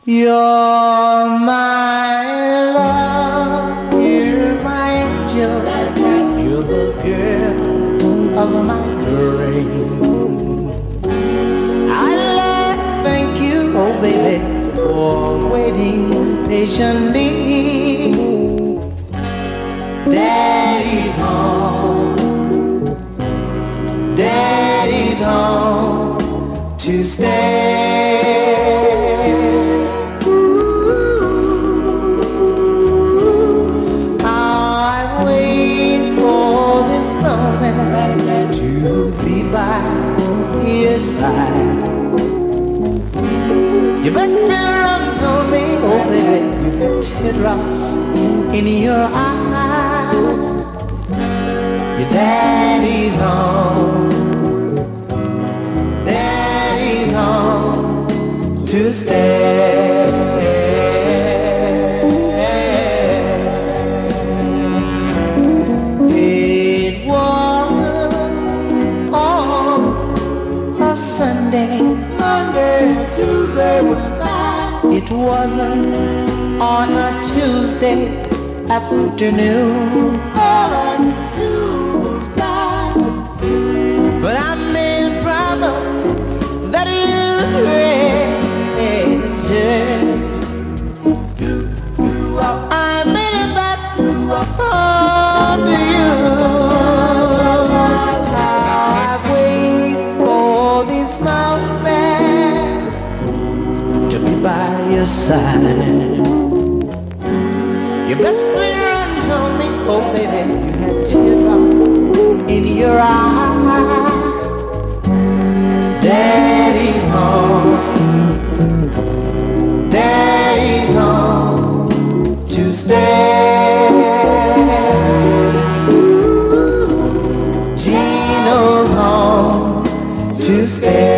You're my love, you're my angel, you're the girl of my dream. I'd thank you, oh baby, for waiting patiently. Daddy's home, Daddy's home to stay. To be by his side. Your best friend told me, oh baby, you got teardrops in your eyes. Your daddy's home, Daddy's home to stay. Monday, Tuesday went by. It wasn't on a Tuesday afternoon. All I could do was die. But I made a promise that you'd treasure. I made that promise to you. By your side. Your best friend told me, oh baby, you had teardrops in your eyes. Daddy's home, Daddy's home to stay. Gino's home to stay.